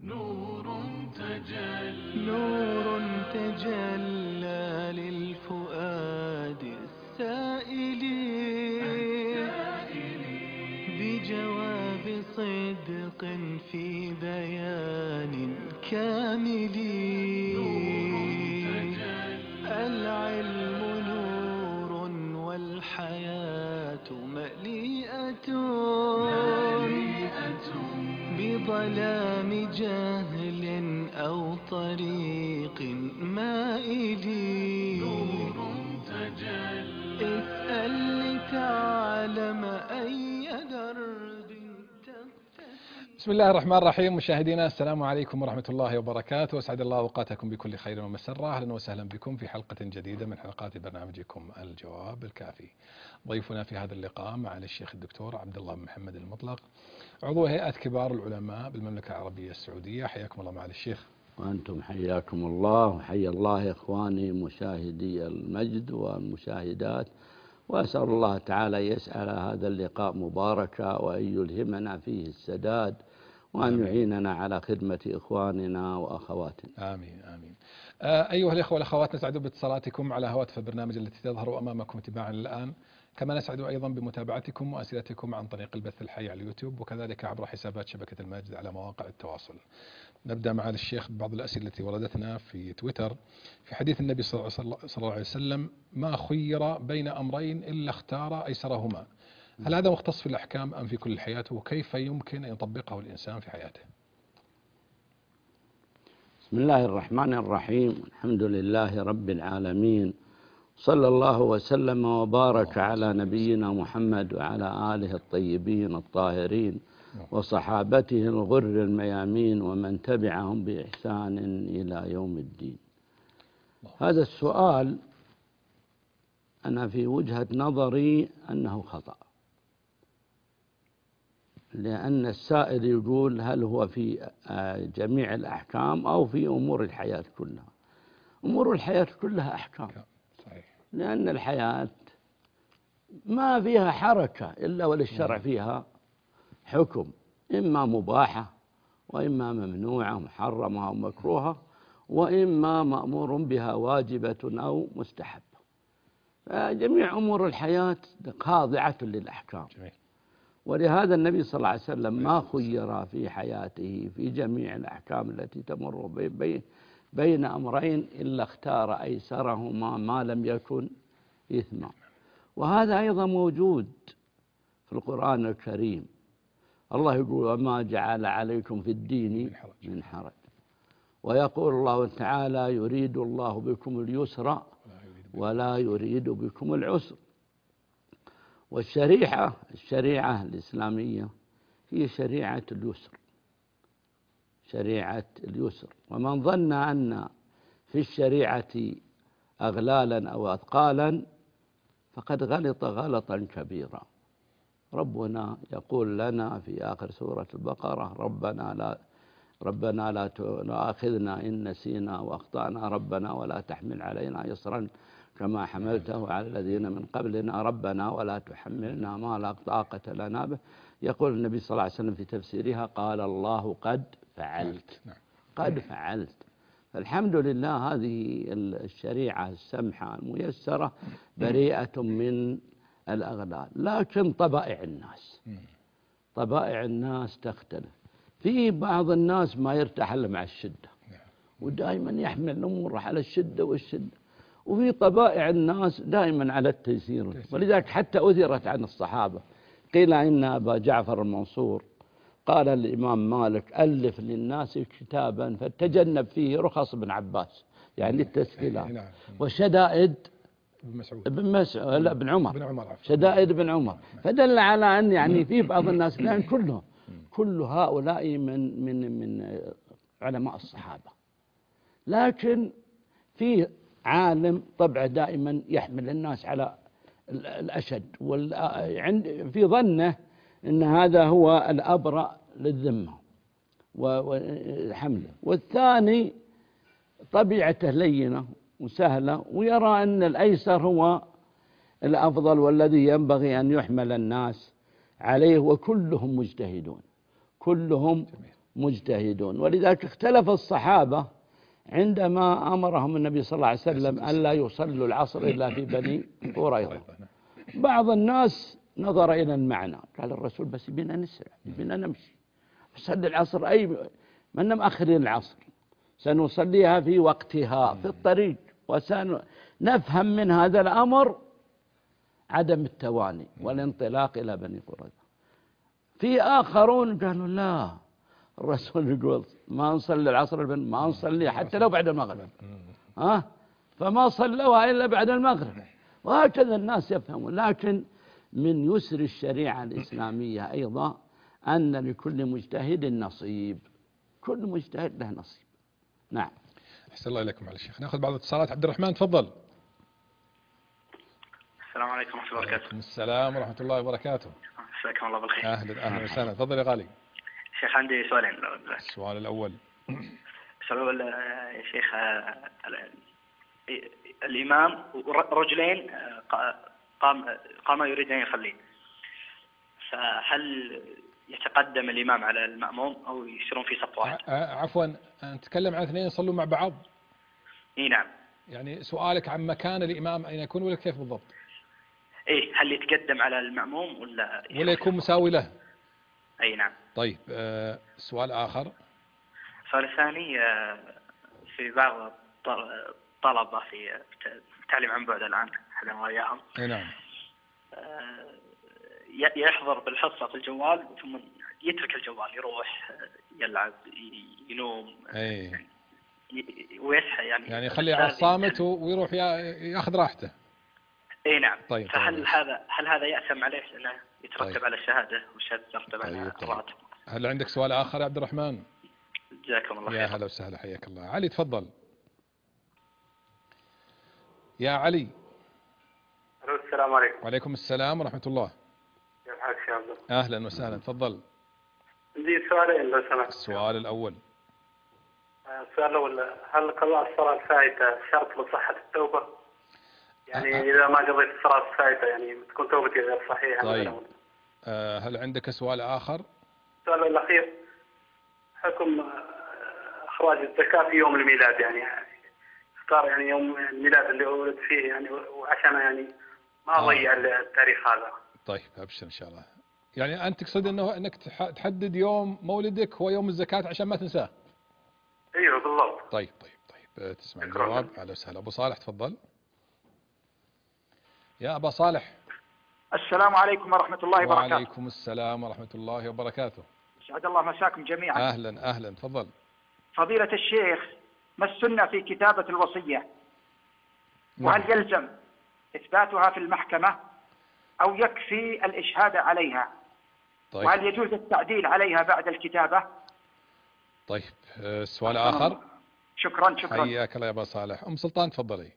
نور تجلى للفؤاد السائل بجواب صدق في بيان كامل. العلم نور والحياة مليئة بظلام جهل أو طريق مائل. اسأل لتعلم أي درب تقتفي. بسم الله الرحمن الرحيم. مشاهدينا السلام عليكم ورحمة الله وبركاته، واسعد الله أوقاتكم بكل خير ومسرة. أهلا وسهلا بكم في حلقة جديدة من حلقات برنامجكم الجواب الكافي. ضيفنا في هذا اللقاء معالي الشيخ الدكتور عبد الله بن محمد المطلق، عضو هيئة كبار العلماء بالمملكة العربية السعودية. حياكم الله معالي الشيخ. وأنتم حياكم الله، وحيا الله إخواني مشاهدي المجد والمشاهدات، وأسأل الله تعالى يسأل هذا اللقاء مباركا، وأن يلهمنا فيه السداد، وأن يعيننا على خدمة إخواننا وأخواتنا. آمين آمين. أيها الإخوة والأخوات، نسعد باتصالاتكم على هواتف البرنامج التي تظهر أمامكم تباعا الآن، كما نسعد أيضا بمتابعتكم وأسئلتكم عن طريق البث الحي على اليوتيوب، وكذلك عبر حسابات شبكة المجد على مواقع التواصل. نبدأ مع الشيخ ببعض الأسئلة التي وردتنا في تويتر. في حديث النبي صلى الله عليه وسلم: ما خير بين أمرين إلا اختار أيسرهما. هل هذا مختص في الأحكام أم في كل حياته؟ وكيف يمكن أن يطبقه الإنسان في حياته؟ بسم الله الرحمن الرحيم. الحمد لله رب العالمين، صلى الله وسلم وبارك على نبينا محمد وعلى آله الطيبين الطاهرين وصحابته الغر الميامين ومن تبعهم بإحسان إلى يوم الدين. هذا السؤال أنا في وجهة نظري أنه خطأ، لأن السائل يقول هل هو في جميع الأحكام أو في أمور الحياة كلها. أمور الحياة كلها أحكام، لأن الحياة ما فيها حركة إلا وللشرع فيها حكم، إما مباحة وإما ممنوعة محرمة أو مكروهة، وإما مأمور بها واجبة أو مستحبة. فجميع أمور الحياة خاضعة للأحكام. ولهذا النبي صلى الله عليه وسلم ما خير في حياته في جميع الأحكام التي تمر بين أمرين إلا اختار أيسرهما ما لم يكن إثما. وهذا أيضا موجود في القرآن الكريم. الله يقول: وما جعل عليكم في الدين من حرج. ويقول الله تعالى: يريد الله بكم اليسر ولا يريد بكم العسر. والشريعة الإسلامية هي شريعة اليسر، شريعة اليسر. ومن ظن أن في الشريعة أغلالا أو أثقالا فقد غلط غلطا كبيرا. ربنا يقول لنا في آخر سورة البقرة: ربنا لا تؤاخذنا إن نسينا وأخطأنا، ربنا ولا تحمل علينا إصرا كما حملته على الذين من قبلنا، ربنا ولا تحملنا ما لا طاقة لنا به. يقول النبي صلى الله عليه وسلم في تفسيرها: قال الله قد فعلت. قد فعلت. فالحمد لله هذه الشريعة السمحة الميسرة بريئة من الأغلال. لكن طبائع الناس تختلف. في بعض الناس ما يرتاح إلا مع الشدة، ودائما يحمل الأمور على الشدة والشدة. وفي طبائع الناس دائما على التيسير. ولذلك حتى أثرت عن الصحابة، قيل إن أبا جعفر المنصور قال للإمام مالك: ألف للناس كتابا فتجنب فيه رخص ابن عباس، يعني التسهيلات، وشدائد بن عمر، شدائد بن عمر. فدل على أن يعني في بعض الناس، لأن كل هؤلاء من علماء الصحابة. لكن في عالم طبعه دائما يحمل الناس على الأشد، في ظنه أن هذا هو الأبرأ للذمة وحمله. والثاني طبيعته لينة وسهلة، ويرى أن الأيسر هو الأفضل والذي ينبغي أن يحمل الناس عليه. وكلهم مجتهدون، كلهم مجتهدون. ولذلك اختلف الصحابة عندما أمرهم النبي صلى الله عليه وسلم أن لا يصلوا العصر إلا في بني قريظة. بعض الناس نظر إلى المعنى، قال الرسول بس بنا نسرع، بنا نمشي، نصلي العصر أي من مأخرين العصر، سنصليها في وقتها في الطريق. وسنفهم من هذا الأمر عدم التواني والانطلاق إلى بني قريظة. في آخرون قالوا لا، الرسول يقول ما نصلي العصر ما نصلي حتى لو بعد المغرب، فما صلوها إلا بعد المغرب. وهكذا الناس يفهمون. لكن من يسر الشريعة الإسلامية أيضا أن لكل مجتهد نصيب، كل مجتهد له نصيب. نعم. أحسن الله إليكم على الشيخ. نأخذ بعض الاتصالات. عبد الرحمن تفضل. السلام عليكم ورحمة الله وبركاته. وعليكم السلام ورحمة الله وبركاته. مساكم الله بالخير. أهلا وسهلا. تفضل يا غالي. شيخ عندي سؤالين. السؤال الأول. السؤال يا شيخ، الإمام رجلين قام يريد أن يصلي، فهل يتقدم الإمام على المأموم أو يسيرون في صف واحد؟ عفوا، نتكلم عن اثنين يصلون مع بعض. إيه نعم. يعني سؤالك عن مكان الإمام أين يكون ولا كيف بالضبط؟ إيه، هل يتقدم على المأموم ولا يكون مساوي له؟ أي نعم. طيب، سؤال آخر. السؤال الثاني، في بعض طلبة في تعليم عن بعد الآن حدا وياهم. أي نعم. يحضر بالحصة في الجوال ثم يترك الجوال، يروح يلعب ينوم. أي. ويصحى يعني يخليه على الصامت ويروح ياخذ راحته. اي نعم. طيب. فهل هذا يأثم عليه لأنه يترتب طيب. على الشهادة والشهادة ترتب على الراتب؟ هل عندك سؤال آخر يا عبد الرحمن؟ جزاكم الله خير. يا هلا وسهلا، حياك الله. علي تفضل. يا علي. السلام عليكم. وعليكم السلام ورحمة الله. كيف حالك يا عبد الله؟ أهلا وسهلا، تفضل. عندي سؤالين لو سمحت. السؤال الأول. السؤال الأول، هل قضاء الصلاة الفائتة شرط لصحة التوبة؟ يعني إذا ما قضيت الصلاة الفائتة يعني تكون توبتي غير صحيحة. طيب. هل عندك سؤال آخر؟ السؤال الأخير، حكم إخراج الزكاة في يوم الميلاد، يعني اختار يعني يوم الميلاد اللي ولد فيه يعني، وعشان يعني ما أضيع التاريخ هذا. طيب أبشر إن شاء الله. يعني أنت تقصد أنك تحدد يوم مولدك هو يوم الزكاة عشان ما تنساه؟ أيوه بالضبط. طيب تسمع الجواب. أهلا وسهلا. أبو صالح تفضل. يا أبا صالح. السلام عليكم ورحمة الله وبركاته. وعليكم السلام ورحمة الله وبركاته. سعد الله مساكم جميعا. أهلا تفضل. فضيلة الشيخ، ما السنة في كتابة الوصية؟ وهل يلزم إثباتها في المحكمة أو يكفي الإشهاد عليها؟ طيب. وهل يجوز التعديل عليها بعد الكتابة؟ طيب، السؤال آخر. شكرا. حياك الله يا أبا صالح. أم سلطان تفضلي.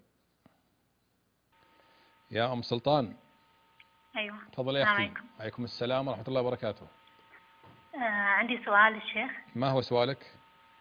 يا أم سلطان. أيوة. تفضلي يا أختي. عليكم السلام ورحمة الله وبركاته. عندي سؤال الشيخ. ما هو سؤالك؟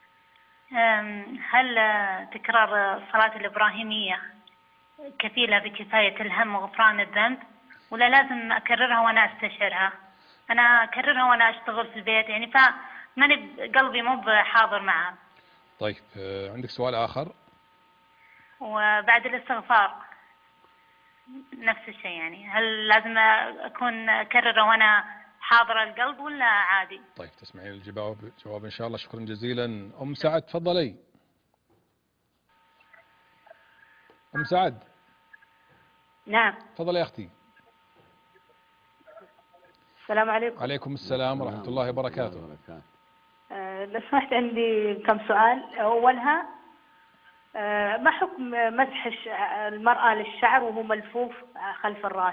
هل تكرار الصلاة الإبراهيمية كفيلة بكفاية الهم وغفران الذنب، ولا لازم أكررها وأنا أستشعرها؟ أنا أكررها وأنا أشتغل في البيت يعني، فماني قلبي مو بحاضر معها. طيب، عندك سؤال آخر؟ وبعد الاستغفار نفس الشيء، يعني هل لازم أكون أكرره وأنا حاضرة القلب ولا عادي؟ طيب، تسمعين الجواب إن شاء الله. شكرا جزيلا. أم سعد تفضلي. أم سعد. نعم. تفضلي يا أختي. السلام عليكم. عليكم السلام ورحمة الله وبركاته. لو سمحت عندي كم سؤال. أولها، ما حكم مسح المرأة للشعر وهو ملفوف خلف الرأس؟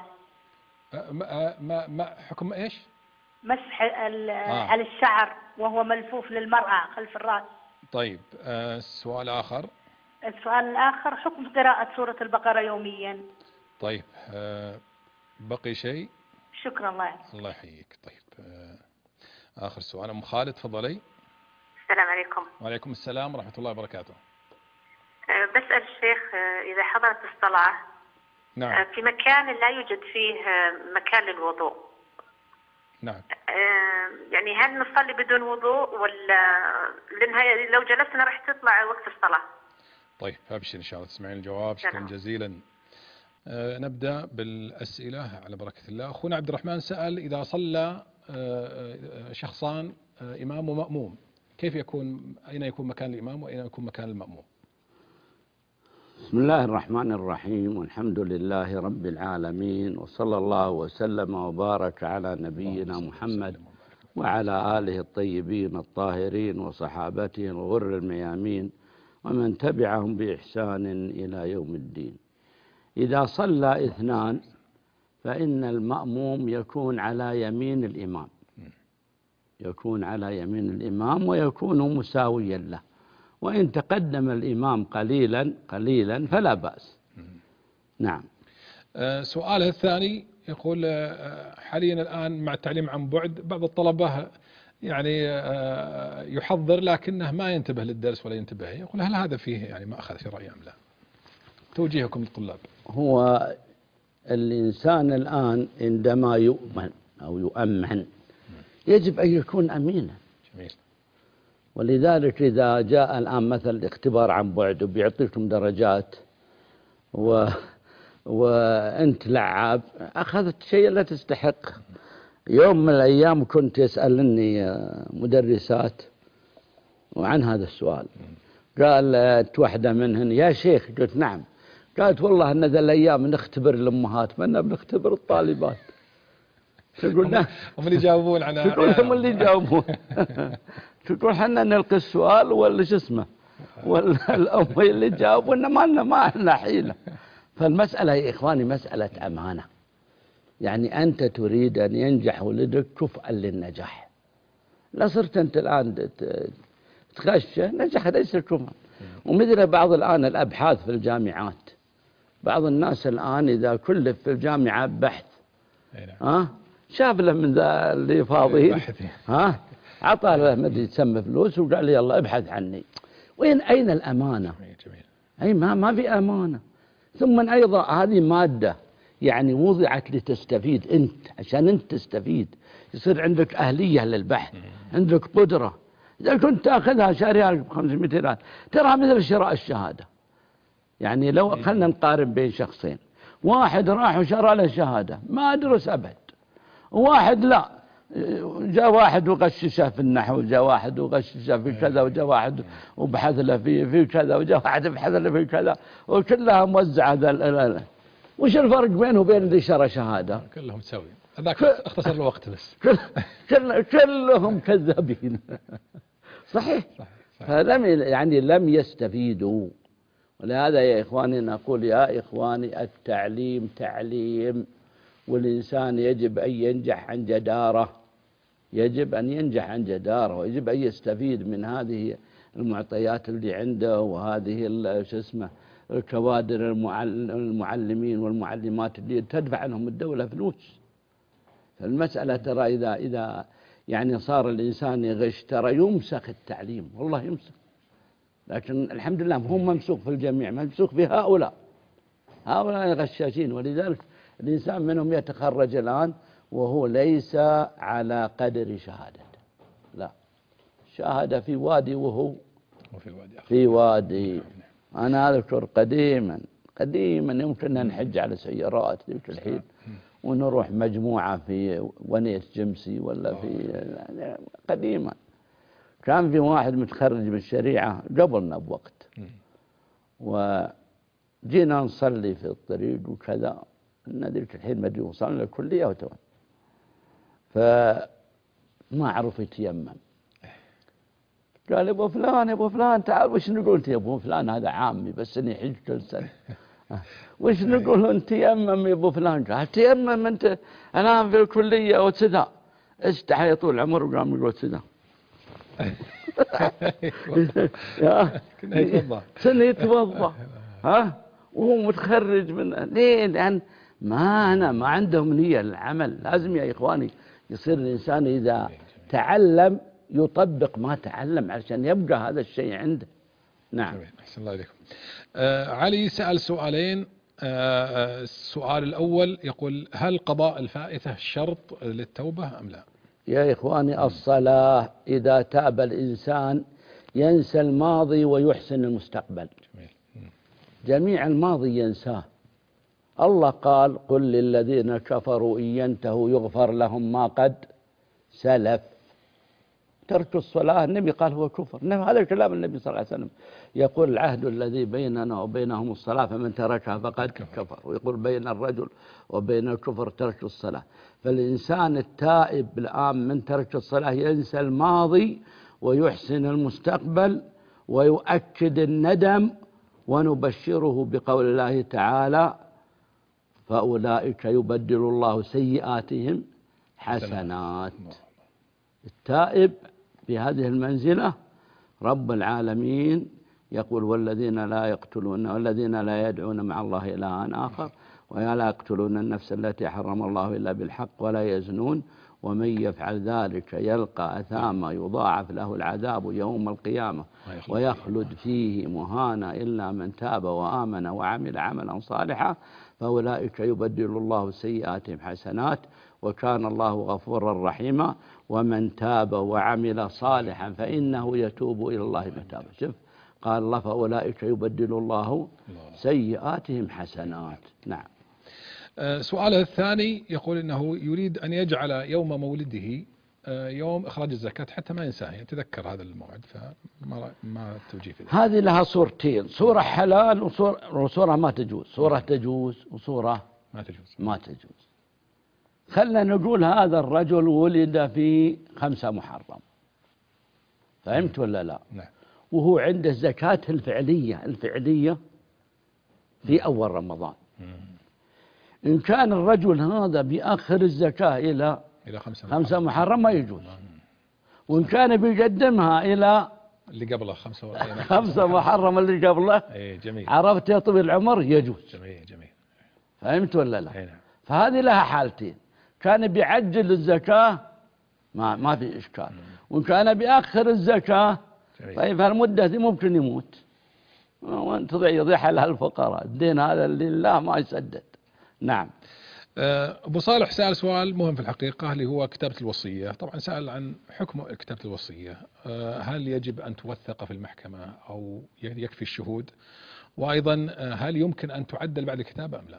ما حكم إيش؟ مسح على الشعر وهو ملفوف للمرأة خلف الرأس. طيب، السؤال آخر. السؤال الآخر، حكم قراءة سورة البقرة يوميا. طيب، بقي شيء؟ شكرا الله يعطيك. الله يحييك. طيب، آخر سؤال. أم خالد تفضلي. السلام عليكم. وعليكم السلام ورحمة الله وبركاته. بسأل الشيخ، إذا حضرت الصلاة نعم. في مكان لا يوجد فيه مكان للوضوء، نعم. يعني هل نصلي بدون وضوء ولا لأنها لو جلسنا راح تطلع وقت الصلاة؟ طيب أبشر إن شاء الله تسمعين الجواب. شكرا جزيلا. نبدأ بالأسئلة على بركة الله. أخونا عبد الرحمن سأل: إذا صلى شخصان إمام ومأموم كيف يكون، أين يكون مكان الإمام وأين يكون مكان المأموم؟ بسم الله الرحمن الرحيم، والحمد لله رب العالمين، وصلى الله وسلم وبارك على نبينا محمد وعلى آله الطيبين الطاهرين وصحابته الغر الميامين ومن تبعهم بإحسان إلى يوم الدين. إذا صلى اثنان فإن المأموم يكون على يمين الإمام، يكون على يمين الإمام ويكون مساويا له، وإن تقدم الإمام قليلا فلا بأس. نعم. سؤاله الثاني يقول: حاليا الآن مع التعليم عن بعد بعض الطلبة يعني يحضر لكنه ما ينتبه للدرس ولا ينتبه، يقول هل هذا فيه يعني ما أخذ في رأي أم لا؟ توجيهكم للطلاب. هو الإنسان الآن عندما يؤمن أو يؤمن يجب أن يكون أمينا. جميل. ولذلك إذا جاء الآن مثل اختبار عن بعد وبيعطيكم درجات وأنت لعاب أخذت شيء لا تستحق. يوم من الأيام كنت يسألني مدرسات وعن هذا السؤال، قالت واحدة منهن: يا شيخ. قلت: نعم. قالت: والله أن ذا الأيام نختبر الأمهات ما بنختبر الطالبات. تقول هم اللي يجاوبون عنها. تقول هم اللي يجاوبون. تقول حنا نلقي السؤال ولا شو اسمه والأم اللي تجاوبون، ما لنا حيلة. فالمسألة يا إخواني مسألة أمانة. يعني أنت تريد أن ينجح ولدك كفءا للنجاح، لا صرت أنت الآن تخشى نجح ليس كفءا. ومثل بعض الآن الأبحاث في الجامعات، بعض الناس الآن إذا كلف في الجامعة بحث شاف له من ذا اللي فاضيين عطى له مدري تسمى فلوس وقال لي يلا ابحث عني. أين الأمانة؟ أي ما في أمانة. ثم أيضا هذه مادة يعني وضعت لتستفيد أنت، عشان أنت تستفيد يصير عندك أهلية للبحث، عندك قدرة. إذا كنت تأخذها شاريها ب500 ريال ترى مثل شراء الشهادة. يعني لو خلنا نقارن بين شخصين، واحد راح وشرى له شهادة ما درس أبد، وواحد لا، جاء واحد وغششه في النحو، جاء واحد وغششه في كذا، وجاء واحد وبحث له في كذا، وجاء واحد بحث له في كذا، وكلها موزعة. وش الفرق بينه وبين اللي شرى شهادة؟ كلهم سوي. هذاك اختصر له وقت بس. كلهم كذابين. صحيح. لم يستفيدوا. ولهذا يا إخواني نقول يا إخواني التعليم تعليم، والإنسان يجب أن ينجح عن جدارة، يجب أن ينجح عن جدارة، ويجب أن يستفيد من هذه المعطيات اللي عنده، وهذه الكوادر المعلمين والمعلمات اللي تدفع عنهم الدولة فلوس. فالمسألة ترى إذا يعني صار الإنسان يغش ترى يمسك التعليم، والله يمسك. لكن الحمد لله هم ممسوك في الجميع، ممسوك في هؤلاء غشاشين. ولذلك الإنسان منهم يتخرج الآن وهو ليس على قدر شهادته، لا، شهادة في وادي وهو في وادي. أنا أذكر قديما يمكن أن نحج على سيارات ذيك الحين ونروح مجموعة في ونيس جمسي ولا في قديما، كان في واحد متخرج بالشريعة قبلنا بوقت، وجينا نصلي في الطريق وكذا، إن ذيك الحين ما وصلنا للكلية وتوان، فما عرف يتيمم. قال يا ابو فلان تعال، وش نقول يا ابو فلان؟ هذا عامي بس اني يحج كل سنه. وش نقول انت تيمم يا ابو فلان؟ قال تيمم انت الان في الكليه وكذا. استحى طول العمر وقام يقول كذا. كان يتوضا وهو متخرج من ليه؟ لان ما عندهم نيه للعمل. لازم يا اخواني يصير الانسان اذا تعلم يطبق ما تعلم عشان يبقى هذا الشيء عنده. نعم. أحسن الله إليكم. علي سأل سؤالين السؤال الأول يقول: هل قضاء الفائتة شرط للتوبة أم لا؟ يا إخواني، الصلاة إذا تاب الإنسان ينسى الماضي ويحسن المستقبل. جميع الماضي ينساه. الله قال: قل للذين كفروا إن ينتهوا يغفر لهم ما قد سلف. ترك الصلاة النبي قال هو كفر. هذا كلام النبي صلى الله عليه وسلم. يقول: العهد الذي بيننا وبينهم الصلاة فمن تركها فقد كفر. ويقول: بين الرجل وبين الكفر ترك الصلاة. فالإنسان التائب الآن من ترك الصلاة ينسى الماضي ويحسن المستقبل ويؤكد الندم. ونبشره بقول الله تعالى: فأولئك يبدل الله سيئاتهم حسنات. التائب في هذه المنزلة رب العالمين يقول: والذين لا يقتلون والذين لا يدعون مع الله إلها آخر ولا يقتلون النفس التي حرم الله إلا بالحق ولا يزنون ومن يفعل ذلك يلقى أثاما يضاعف له العذاب يوم القيامة ويخلد فيه مهانا إلا من تاب وآمن وعمل عملا صالحا فأولئك يبدل الله سيئاتهم حسنات وكان الله غفورا رحيما ومن تاب وعمل صالحا فإنه يتوب إلى الله متابا. شوف قال الله: فأولئك يبدل الله سيئاتهم حسنات. نعم. سؤاله الثاني يقول إنه يريد أن يجعل يوم مولده يوم إخراج الزكاة حتى ما ينساه، يتذكر هذا الموعد، فما التوجيه في ذلك؟ هذه لها صورتين: صورة حلال وصورة ما تجوز. صورة تجوز وصورة ما تجوز. خلنا نقول هذا الرجل ولد في 5 محرم، فهمت ولا لا؟ نعم. وهو عنده زكاة الفعلية في أول رمضان. إن كان الرجل هذا بيأخر الزكاة إلى 5 محرم ما يجوز. وإن كان بيقدمها إلى اللي قبله 5 محرم اللي قبله، جميل. عرفت يا طويل العمر، يجوز. جميل. فهمت ولا لا؟ نعم. فهذه لها حالتين: كان بيعجل الزكاة ما في إشكال، وإن كان بيأخر الزكاة طيب هالمدة دي ممكن يموت وانت يضيع لها الفقراء. الدين هذا لله ما يسدد. نعم. أبو صالح سأل سؤال مهم في الحقيقة اللي هو كتابة الوصية. طبعا سأل عن حكم كتابة الوصية، هل يجب أن توثق في المحكمة أو يكفي الشهود؟ وأيضا هل يمكن أن تعدل بعد الكتابة أم لا؟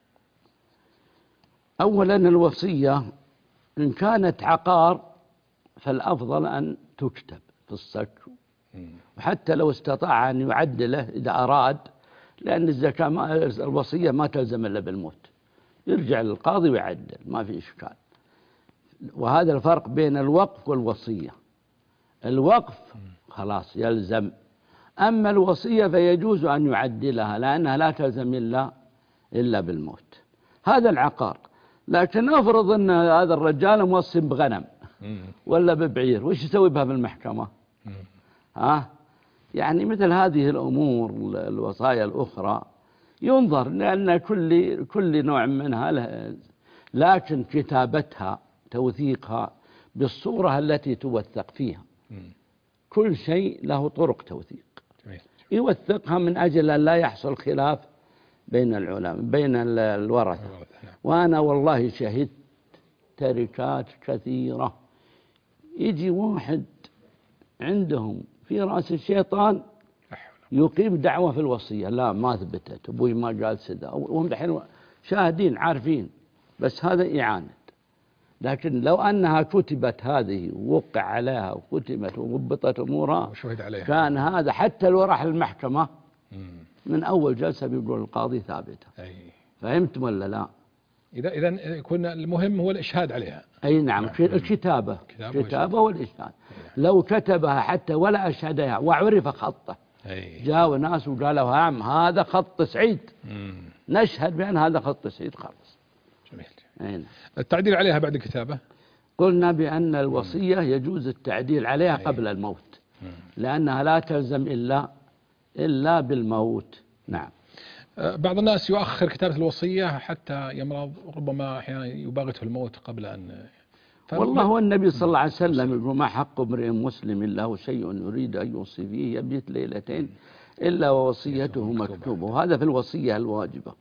أولا الوصية إن كانت عقار فالأفضل أن تكتب في الصك، وحتى لو استطاع أن يعدله إذا أراد، لأن الوصية ما تلزم إلا بالموت، يرجع للقاضي ويعدل ما في إشكال. وهذا الفرق بين الوقف والوصية. الوقف خلاص يلزم، أما الوصية فيجوز أن يعدلها لأنها لا تلزم إلا بالموت. هذا العقار. لكن أفرض أن هذا الرجال موصي بغنم ولا ببعير، وش يسوي بها في المحكمة؟ يعني مثل هذه الأمور الوصايا الأخرى ينظر، لأن كل نوع منها له، لكن كتابتها توثيقها بالصورة التي توثق فيها. كل شيء له طرق توثيق، يوثقها من أجل أن لا يحصل خلاف بين العلماء بين الورثة. وأنا والله شهدت تركات كثيرة يجي واحد عندهم في رأس الشيطان يقيم دعوة في الوصية: لا ما ثبتت، أبوي ما قال سدا، وهم دحين شاهدين عارفين، بس هذا إعانة. لكن لو أنها كتبت هذه ووقع عليها وكتبت وضبطت أمورها كان هذا حتى لو راح المحكمة من أول جلسة بيقول القاضي ثابتة. فهمت ولا لا؟ إذا يكون المهم هو الإشهاد عليها. أي نعم. الكتابة والإشهاد. لو كتبها حتى ولا أشهدها وعرف خطه، جاءوا ناس وقالوا عم هذا خط سعيد، نشهد بأن هذا خط سعيد، خلص. جميل. التعديل عليها بعد الكتابة؟ قلنا بأن الوصية يجوز التعديل عليها قبل الموت، لأنها لا تلزم إلا بالموت. نعم. بعض الناس يؤخر كتابة الوصية حتى يمرض، ربما أحيانا يباغته الموت قبل أن والله هو النبي صلى الله عليه وسلم يقول: ما حق امرئ مسلم له شيء يريد أن يوصي فيه يبيت ليلتين إلا ووصيته مكتوبة. وهذا في الوصية الواجبة.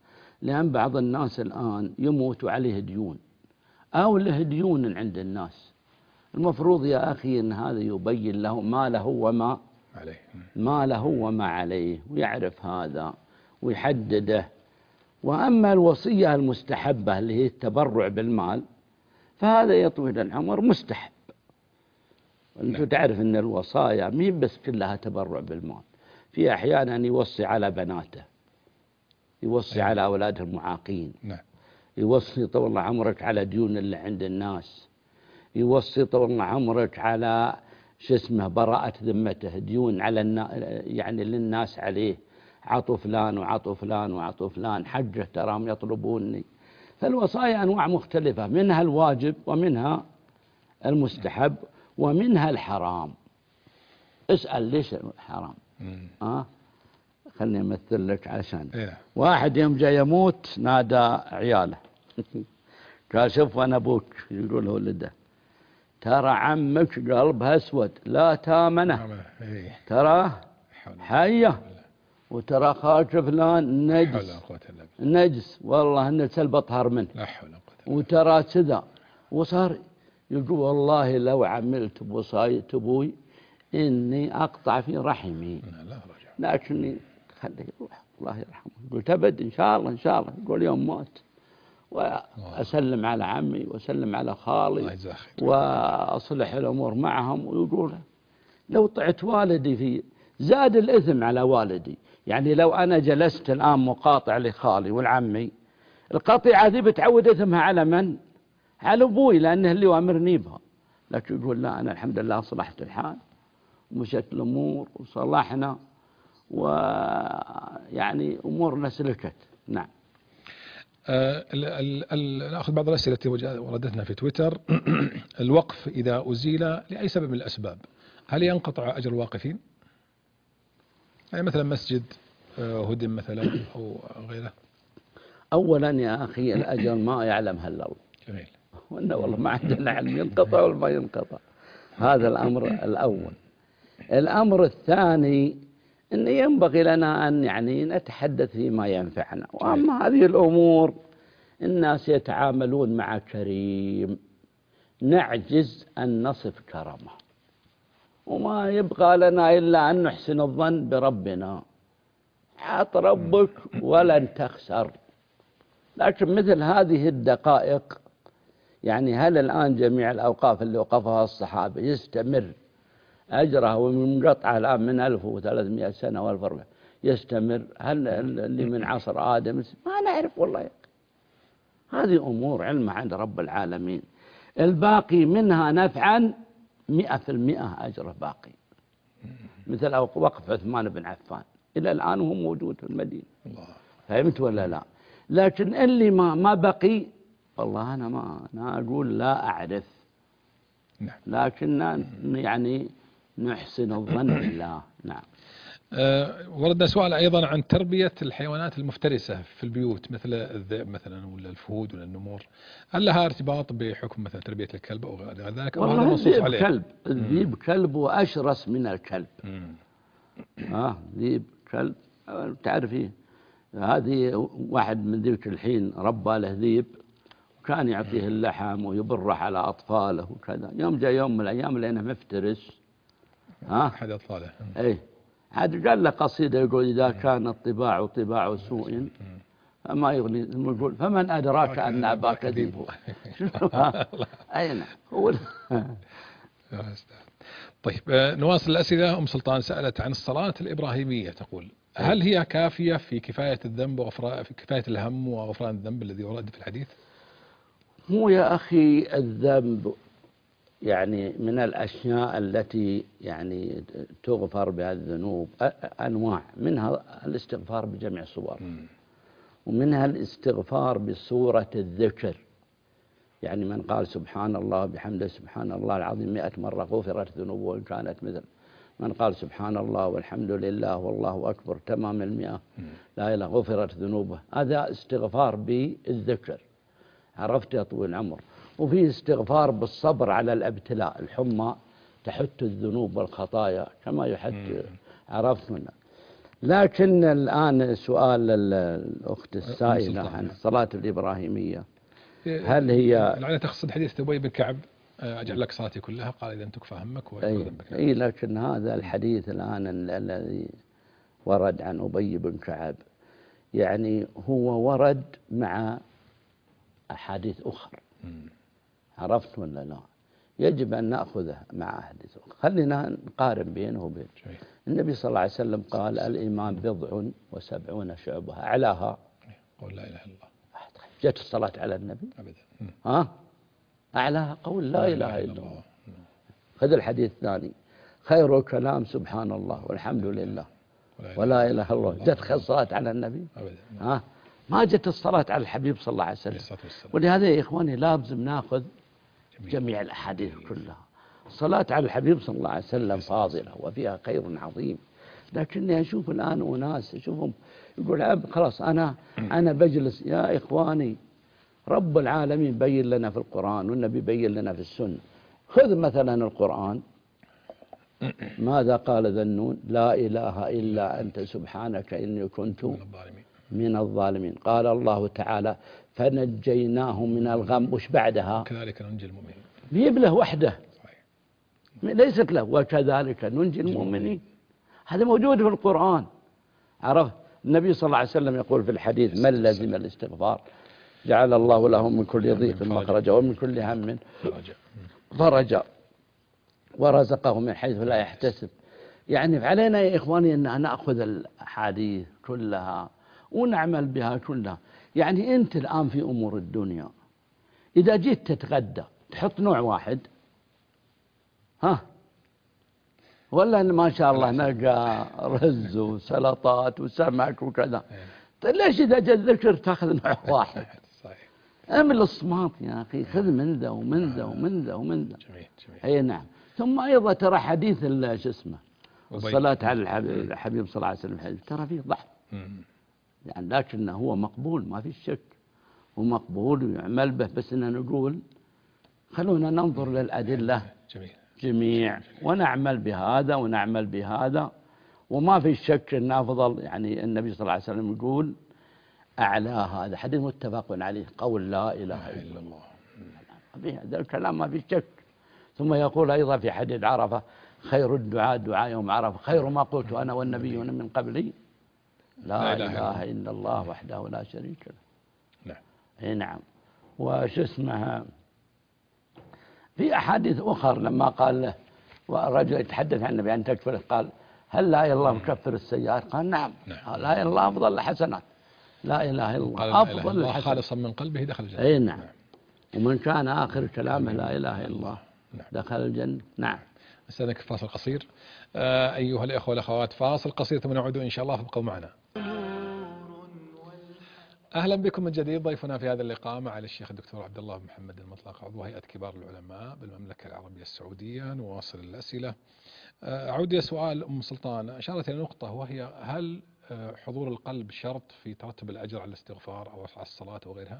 لأن بعض الناس الآن يموت وعليه ديون أو له ديون عند الناس. المفروض يا أخي أن هذا يبين له ما له وما عليه، ما له وما عليه، ويعرف هذا ويحدده. وأما الوصية المستحبة اللي هي التبرع بالمال فهذا يا طويل العمر مستحب. أنت تعرف أن الوصايا مي بس كلها تبرع بالمال، في أحيانا يوصي على بناته، يوصي على أولاده المعاقين، يوصي طول الله عمرك على ديون اللي عند الناس، يوصي طول الله عمرك على براءة ذمته، ديون على يعني للناس عليه، عطوا فلان وعطوا فلان وعطوا فلان، حجه تراهم يطلبوني. فالوصايا أنواع مختلفة، منها الواجب ومنها المستحب ومنها الحرام. اسأل ليش حرام؟ خلني أمثل لك عشان واحد يوم جاي يموت نادى عياله قال شوف أنا أبوك، يقول له ولده ترى عمك قلبها أسود لا تامنه، ترى حية، وترى خالك فلان نجس والله إنه سلب أطهر منه، وترى كذا. وصار يقول والله لو عملت بوصاية أبوي إني أقطع في رحمي، لكني خليه يروح الله يرحمه. قلت أبد إن شاء الله إن شاء الله. يقول يوم مات وأسلم على عمي وأسلم على خالي وأصلح الأمور معهم. ويقول لو طعت والدي في زاد الإثم على والدي. يعني لو أنا جلست الآن مقاطع لخالي والعمي، القطيعة ذي بتعود إثمها على من؟ على أبوي، لأنه اللي يأمرني بها. لكن يقول لا، أنا الحمد لله صلحت الحال ومشت الأمور وصلحنا ويعني أمورنا سلكت. نعم. نأخذ بعض الأسئلة التي وردتنا في تويتر. الوقف إذا أزيل لأي سبب من الأسباب هل ينقطع أجر الواقفين؟ يعني مثلا مسجد هدم مثلا أو غيره. أولا يا أخي الأجر ما يعلمها إلا الله. جميل. وإنه والله ما عندنا علم ينقطع ولا ما ينقطع. هذا الأمر الأول. الأمر الثاني أن ينبغي لنا أن يعني نتحدث فيما ينفعنا. وأما هذه الأمور الناس يتعاملون مع كريم نعجز أن نصف كرمه، وما يبقى لنا إلا أن نحسن الظن بربنا. عط ربك ولن تخسر. لكن مثل هذه الدقائق، يعني هل الآن جميع الأوقاف اللي وقفها الصحابة يستمر أجرها ومنقطعة الآن من 1300 سنة و1400 يستمر؟ هل اللي من عصر آدم؟ ما نعرف والله. هذه أمور علمها عند رب العالمين. الباقي منها نفعا 100% أجره باقي، مثل وقف عثمان بن عفان إلى الآن وهو موجود في المدينة. فهمت ولا لا؟ لكن اللي ما بقي والله أنا أقول لا أعرف. لكن يعني نحسن الظن بالله. نعم. وردنا سؤال أيضا عن تربية الحيوانات المفترسة في البيوت مثل الذئب مثلا ولا الفهود ولا النمور، هل لها ارتباط بحكم مثلا تربية الكلب أو غير ذلك؟ والله منصوص عليه. كلب الذئب كلب وأشرس من الكلب. ذئب كلب تعرفين. هذه واحد من ذيك الحين ربى له ذئب وكان يعطيه اللحم ويبره على أطفاله وكذا. يوم جاء يوم من الأيام لأنه مفترس أحد أطفاله عاد قال له قصيدة يقول إذا كان الطباع طباع سوء فما يغني، يقول فمن أدراك أن أباك ذئب. أين هو. طيب نواصل الأسئلة. أم سلطان سألت عن الصلاة الإبراهيمية، تقول هل هي كافية في كفاية الذنب في كفاية الهم وغفران الذنب الذي ورد في الحديث؟ هو يا أخي الذنب يعني من الأشياء التي يعني تغفر بها الذنوب أنواع، منها الاستغفار بجميع صور، ومنها الاستغفار بصورة الذكر. يعني من قال سبحان الله بحمده سبحان الله العظيم 100 مرة غفرت ذنوبه وإن كانت مثل من قال سبحان الله والحمد لله والله أكبر تمام 100 لا إله غفرت ذنوبه. هذا استغفار بالذكر، عرفت يا طويل العمر. وفي استغفار بالصبر على الابتلاء، الحمى تحت الذنوب والخطايا كما يحت، عرفت منه. لكن الآن سؤال الأخت السائلة عن الصلاة الإبراهيمية، هل هي لعلها تقصد حديث أبي بن كعب أجعل لك صلاتي كلها، قال إذا تكفى همك وذنبك. أي لكن هذا الحديث الآن الذي ورد عن أبي بن كعب يعني هو ورد مع أحاديث أخرى، عرفت ولا لا؟ يجب أن نأخذه مع أحاديث أخرى. خلينا نقارن بينه وبين النبي صلى الله عليه وسلم قال الإيمان 70 شعبة، أعلاها قول لا إله إلا الله. جت الصلاة على النبي أبدا. أعلاها قول لا إله إلا الله. خذ الحديث الثاني، خير الكلام سبحان الله والحمد لله ولا إله إلا الله. جت الصلاة على النبي أبدا. ما جت الصلاة على الحبيب صلى الله عليه وسلم. ولهذا يا إخواني لازم نأخذ جميع الأحاديث كلها. الصلاة على الحبيب صلى الله عليه وسلم فاضلة وفيها خير عظيم، لكني أشوف الآن أناس أشوفهم يقول خلاص أنا بجلس. يا إخواني رب العالمين بين لنا في القرآن والنبي بين لنا في السنة. خذ مثلا القرآن، ماذا قال ذا النون؟ لا إله إلا أنت سبحانك إني كنت من الظالمين. قال الله تعالى فنجيناه من الغم، وش بعدها؟ كذلك ننجي المؤمنين. بيب له وحده ليست له، وكذلك ننجي المؤمنين. هذا موجود في القرآن. عرف النبي صلى الله عليه وسلم يقول في الحديث من لزم الاستغفار جعل الله له من كل ضيق مخرجا ومن كل هم فرجا ورزقه من حيث لا يحتسب. يعني علينا يا إخواني أن نأخذ الأحاديث كلها ونعمل بها كلها. يعني أنت الآن في أمور الدنيا إذا جيت تتغدى تحط نوع واحد ولا إن ما شاء الله نلقى رز وسلطات وسمك وكذا. ليش إذا جاء الذكر تأخذ نوع واحد؟ أمل الصمات يا أخي، خذ من ذا ومن ذا ومن ذا ومن ذا. أي نعم. ثم أيضا ترى حديث شو اسمه الصلاة على الحبيب صلى الله عليه وسلم ترى فيه ضعف يعني، لكنه هو مقبول ما في شك، ومقبول ويعمل به. بس إننا نقول خلونا ننظر للأدلة جميع ونعمل بهذا ونعمل بهذا، وما في شك أن أفضل. يعني النبي صلى الله عليه وسلم يقول أعلى هذا حديث متفق عليه قول لا إله إلا الله. هذا الكلام ما في شك. ثم يقول أيضا في حديث عرفة خير الدعاء دعاء يوم عرفة، خير ما قلت أنا والنبيون من قبلي لا إله إلا الله وحده لا شريك له. نعم. أي نعم. وش اسمها في أحاديث أخر لما قال له ورجل يتحدث عن النبي أن تكفر، قال هل لا إله إلا الله مكفر السيئات؟ قال نعم. لا إله إلا الله أفضل الحسنات. لا إله إلا الله أفضل الحسنات. خالصا من قلبه دخل الجنة. أي نعم. ومن كان آخر كلامه لا إله إلا الله دخل الجنة. نعم. أستاذنك فاصل قصير. أيها الإخوة والأخوات فاصل قصير ثم نعود إن شاء الله، فابقوا معنا. أهلا بكم من جديد. ضيفنا في هذا اللقاء معالي الشيخ الدكتور عبد الله بن محمد المطلق، عضو هيئة كبار العلماء بالمملكة العربية السعودية. نواصل الأسئلة. أعود إلى سؤال أم سلطان، أشارت إلى نقطة وهي هل حضور القلب شرط في ترتب الأجر على الاستغفار أو على الصلاة وغيرها؟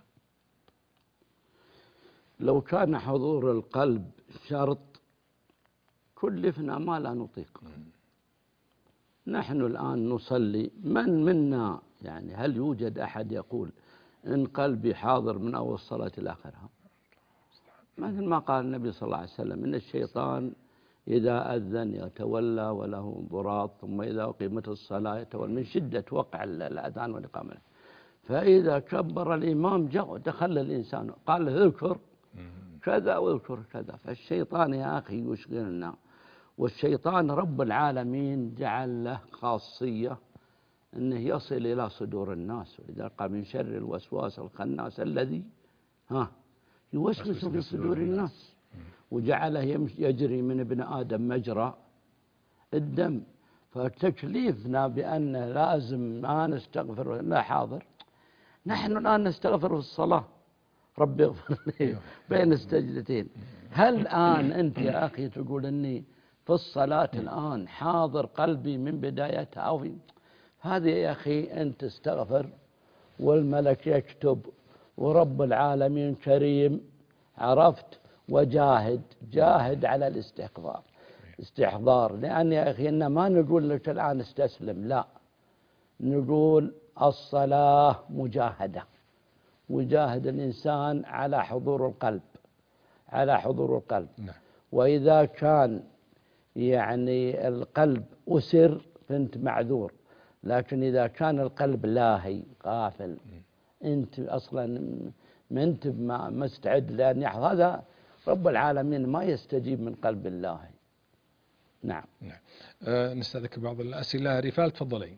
لو كان حضور القلب شرط كلفنا ما لا نطيق. نحن الآن نصلي، من منا يعني هل يوجد أحد يقول إن قلبي حاضر من أول الصلاة إلى آخرها؟ مثل ما قال النبي صلى الله عليه وسلم إن الشيطان إذا أذن يتولى وله ضراط، ثم إذا أقيمت الصلاة يتولى من شدة وقع الأذان والإقامة. فإذا كبر الإمام دخل الإنسان قال له اذكر كذا واذكر كذا. فالشيطان يا أخي يشغلنا، والشيطان رب العالمين جعل له خاصية أنه يصل إلى صدور الناس، ولذلك قال من شر الوسواس الخناس الذي يوسوس في صدور الناس، وجعله يجري من ابن آدم مجرى الدم. فتكليفنا بأن لازم ما نستغفر لا حاضر. نحن الآن نستغفر في الصلاة ربي اغفر لي بين السجدتين. هل الآن أنت يا أخي تقول أني في الصلاة الآن حاضر قلبي من بدايتها أو في هذه يا أخي أنت تستغفر والملك يكتب ورب العالمين كريم، عرفت؟ جاهد على الاستحضار. لأن يا أخي إن ما نقول لك الآن استسلم، لا، نقول الصلاة مجاهدة، ويجاهد الإنسان على حضور القلب، على حضور القلب. نعم. وإذا كان يعني القلب أسر فأنت معذور، لكن إذا كان القلب لاهي غافل أنت أصلا ما أنت مستعد لأن يحضر، هذا رب العالمين ما يستجيب من قلب الله. نعم. نعم. نستأذنك بعض الأسئلة. رفال تفضلي.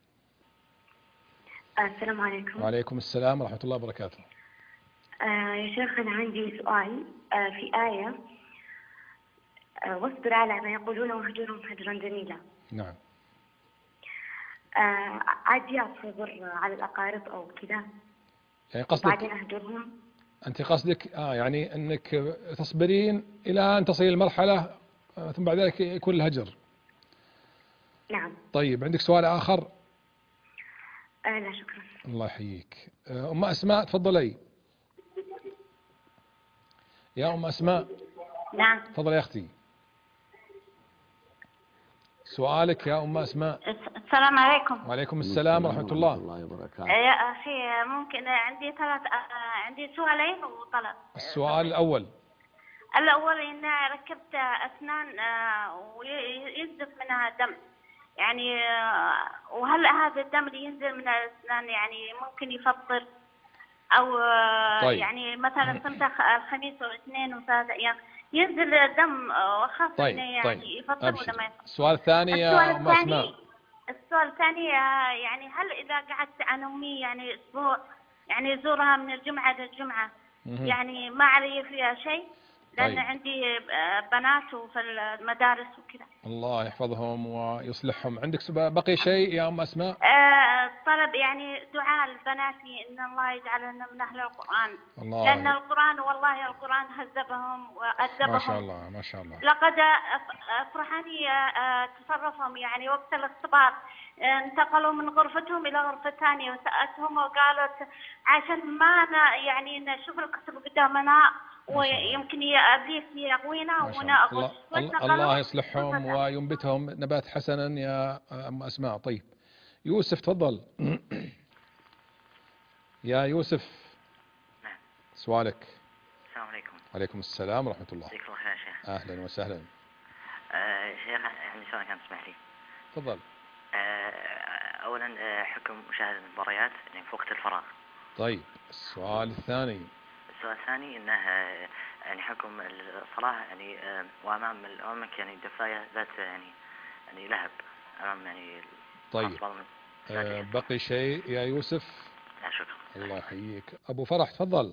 السلام عليكم. وعليكم السلام ورحمة الله وبركاته. يا شيخ أنا عندي سؤال في آية واصبر على ما يقولون واهجرهم هجرا جميلا. نعم. عادي أصبر على الأقارب أو كذا يعني قصدك وبعدين أهجرهم؟ أنت قصدك يعني أنك تصبرين إلى أن تصل المرحلة ثم بعد ذلك يكون الهجر. نعم. طيب عندك سؤال آخر؟ لا شكرا. الله يحييك. أم أسماء تفضلي. يا أم أسماء. نعم. تفضلي يا أختي. سؤالك يا أم أسماء. السلام عليكم. وعليكم السلام ورحمة الله وبركاته. يا أخي ممكن عندي عندي سؤالين وطلب. السؤال الأول إن ركبت أسنان وينزف منها دم، يعني وهل هذا الدم اللي ينزل من الأسنان يعني ممكن يفطر أو طيب. يعني مثلا صمت الخميس والاثنين وثلاث أيام ينزل الدم وخاصة طيب. يعني طيب. يفطر ولا ما يفطر؟ السؤال الثاني يا أم أسماء. السؤال الثاني يعني هل إذا قعدت عن أمي يعني أسبوع يعني زورها من الجمعة للجمعة يعني ما علي فيها شيء؟ لأن طيب. عندي بنات وفي المدارس وكذا. الله يحفظهم ويصلحهم. عندك بقي شيء يا أم أسماء؟ طلب يعني دعاء لبناتي إن الله يجعلنا من أهل القرآن. الله. لأن القرآن والله القرآن هذبهم وأدبهم. ما شاء الله ما شاء الله. لقد أفرحني تصرفهم يعني وقت الاختبار، انتقلوا من غرفتهم إلى غرفة ثانية وسألتهم وقالت عشان ما يعني نشوف الكتب قدامنا ويمكن إبليس يغوينا ونأخذ. الله يصلحهم وينبتهم نبات حسنا يا أم أسماء. طيب يوسف تفضل. يا يوسف. نعم. سؤالك. السلام عليكم. وعليكم السلام ورحمة الله. جزاك الله خير يا شيخ. أهلا وسهلا. شيخ عندي سؤال كان تسمح لي. تفضل. أولا حكم مشاهدة المباريات يعني في وقت الفراغ. طيب السؤال الثاني. السؤال الثاني انه يعني حكم الصلاة يعني وامامك يعني دفاية ذات يعني لهب امام يعني. طيب بقي شيء يا يوسف؟ لا شكرا. الله يحييك. ابو فرح تفضل.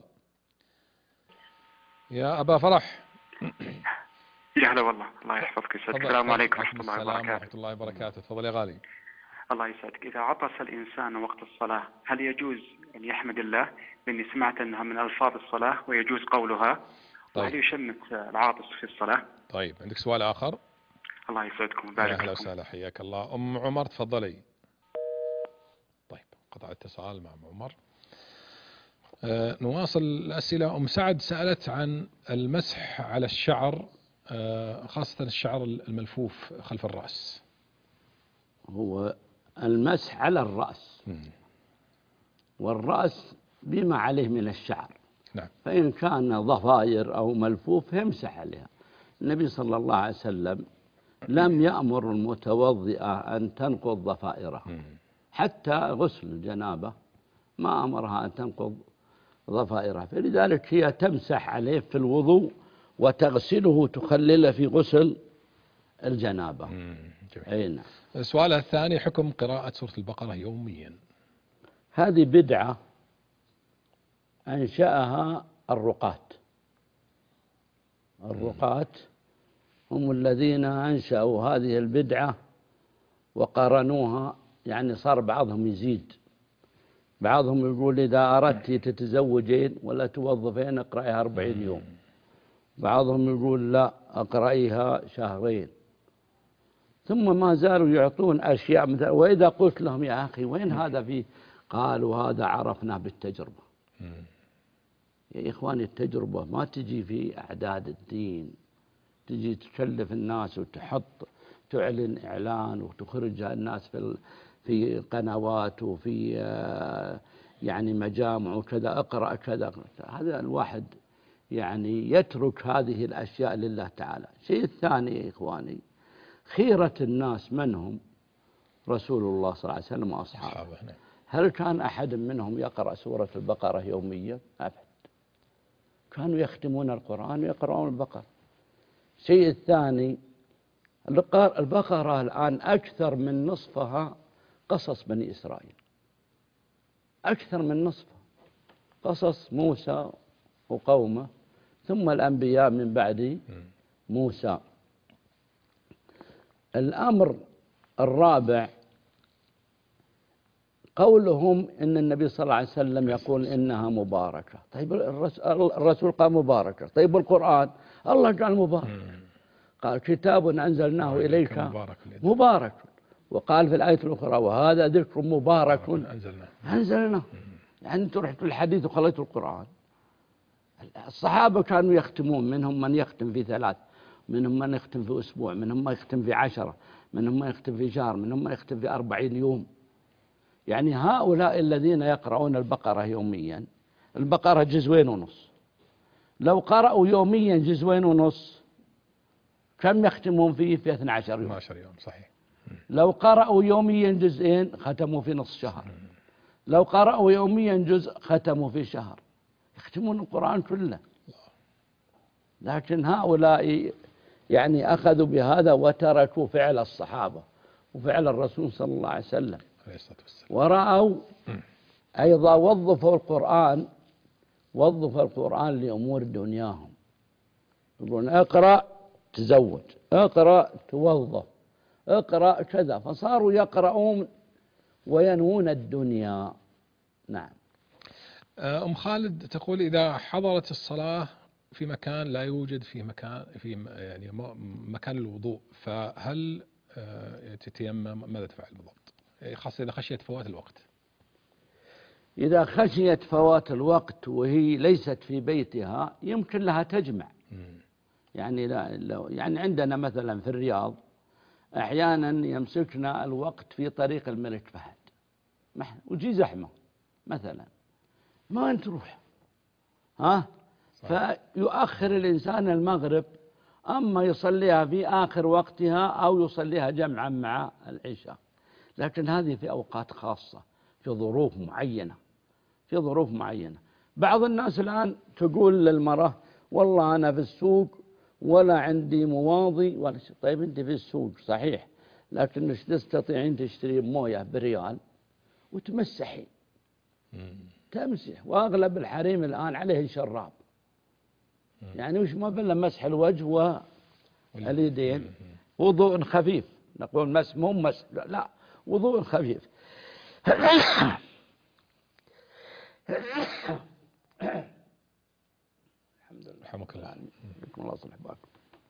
يا ابا فرح. يا هلا والله الله يحفظك يسعدك. السلام عليكم ورحمة الله وبركاته. السلام ورحمة الله وبركاته. تفضل يا غالي. الله يسعدك. إذا عطس الإنسان وقت الصلاة هل يجوز أن يحمد الله؟ لأني سمعت أنها من ألفاظ الصلاة ويجوز قولها. طيب. وهل يشمت العاطس في الصلاة؟ طيب عندك سؤال آخر؟ الله يسعدكم ويبارك لكم. أهلا وسهلا حياك الله. أم عمر تفضلي. طيب قطع اتصال مع أم عمر. نواصل الأسئلة. أم سعد سألت عن المسح على الشعر خاصة الشعر الملفوف خلف الرأس. هو المسح على الرأس والرأس بما عليه من الشعر. نعم. فإن كان ضفائر أو ملفوف يمسح عليها. النبي صلى الله عليه وسلم لم يأمر المتوضئة أن تنقض ضفائره حتى غسل الجنابة ما أمرها أن تنقض ضفائرها، فلذلك هي تمسح عليه في الوضوء وتغسله تخلله في غسل الجنابة. أي نعم. السؤال الثاني حكم قراءة سورة البقرة يوميا. هذه بدعة أنشأها الرقاة. الرقاة هم الذين أنشأوا هذه البدعة وقارنوها، يعني صار بعضهم يزيد، بعضهم يقول إذا أردت تتزوجين ولا توظفين اقرأيها 40 يوم، بعضهم يقول لا اقرأيها شهرين، ثم ما زالوا يعطون أشياء مثل. وإذا قلت لهم يا أخي وين هذا فيه؟ قالوا هذا عرفنا بالتجربة. يا إخواني التجربة ما تجي في أعداد الدين، تجي تكلف الناس وتحط تعلن إعلان وتخرج الناس في قنوات وفي يعني مجامع وكذا، اقرأ كذا. هذا الواحد يعني يترك هذه الأشياء لله تعالى. الشيء الثاني يا إخواني، خيرة الناس من هم؟ رسول الله صلى الله عليه وسلم وأصحابه. هل كان أحد منهم يقرأ سورة البقرة يوميا؟ أبدا. كانوا يختمون القرآن ويقرؤون البقرة. الشيء الثاني، البقرة الآن أكثر من نصفها قصص بني إسرائيل، أكثر من نصفها قصص موسى وقومه، ثم الأنبياء من بعد موسى. الأمر الرابع قولهم إن النبي صلى الله عليه وسلم يقول إنها مباركة. طيب الرسول قال مباركة، طيب القرآن الله قال مبارك، قال كتاب أنزلناه إليك مبارك، وقال في الآية الأخرى وهذا ذكر مبارك أنزلناه. يعني أنتم رحتوا الحديث وخليتوا القرآن. الصحابة كانوا يختمون، منهم من يختم في 3، منهم من يختم في أسبوع، منهم من يختم في 10، منهم من يختم في شهر، منهم من يختم في 40 يوم. يعني هؤلاء الذين يقرؤون البقرة يوميا، البقرة 2.5 جزء، لو قرأوا يوميا 2.5 جزء كم يختمون فيه؟ في 12 يوم. 12 يوم صحيح. لو قرأوا يوميا 2 جزء ختموا في نصف شهر. لو قرأوا يوميا جزء ختموا في شهر. يختمون القرآن كله. لكن هؤلاء يعني أخذوا بهذا وتركوا فعل الصحابة وفعل الرسول صلى الله عليه وسلم، ورأوا أيضا وظفوا القرآن لأمور دنياهم. يقولون اقرأ تزوج، اقرأ توظف، اقرأ كذا، فصاروا يقرؤون وينوون الدنيا. نعم. أم خالد تقول إذا حضرت الصلاة في مكان لا يوجد فيه مكان الوضوء، فهل تتيمم؟ ماذا تفعل بالضبط؟ خاصة إذا خشيت فوات الوقت. إذا خشيت فوات الوقت وهي ليست في بيتها يمكن لها تجمع. يعني يعني عندنا مثلا في الرياض أحيانا يمسكنا الوقت في طريق الملك فهد وجي زحمة مثلا، ما أنت تروح فيؤخر الإنسان المغرب، أما يصليها في آخر وقتها أو يصليها جمعا مع العشاء. لكن هذه في أوقات خاصة، في ظروف معينة. بعض الناس الآن تقول للمرأة والله أنا في السوق ولا عندي مواضي ولا شيء. طيب أنت في السوق صحيح، لكن مش تستطيعين تشتري موية بريال وتمسحي، تمسح. وأغلب الحريم الآن عليه شراب، يعني وش ما بلا مسح الوجه واليدين. وضوء خفيف، نقول مسح مو مسح، لا وضوء خفيف. الحمد لله. رحمك الله. الله يصلح بالكم.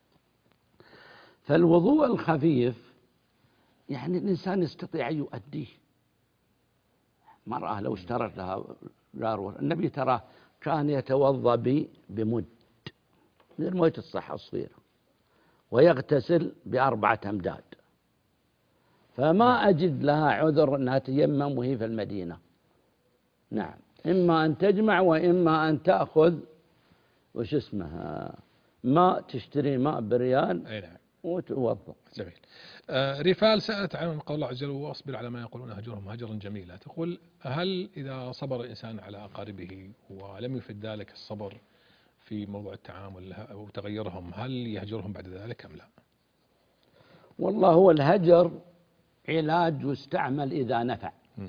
فالوضوء الخفيف يعني الإنسان يستطيع أن يؤديه. مرأة لو اشترت لها جاروة، النبي ترى كان يتوضأ بمد من موية الصحة الصغيرة ويغتسل ب4 أمداد، فما أجد لها عذر أنها تيمم وهي في المدينة. نعم، إما أن تجمع وإما أن تأخذ وش اسمها ماء، تشتري ماء بريال وتوضأ. جميل. رفال سألت عن قول الله عز وجل واصبر على ما يقولون هجرهم هجرا جميلا. تقول هل إذا صبر الإنسان على أقاربه ولم يفد ذلك الصبر في موضوع التعامل أو تغيرهم، هل يهجرهم بعد ذلك أم لا؟ والله هو الهجر علاج يستعمل إذا نفع.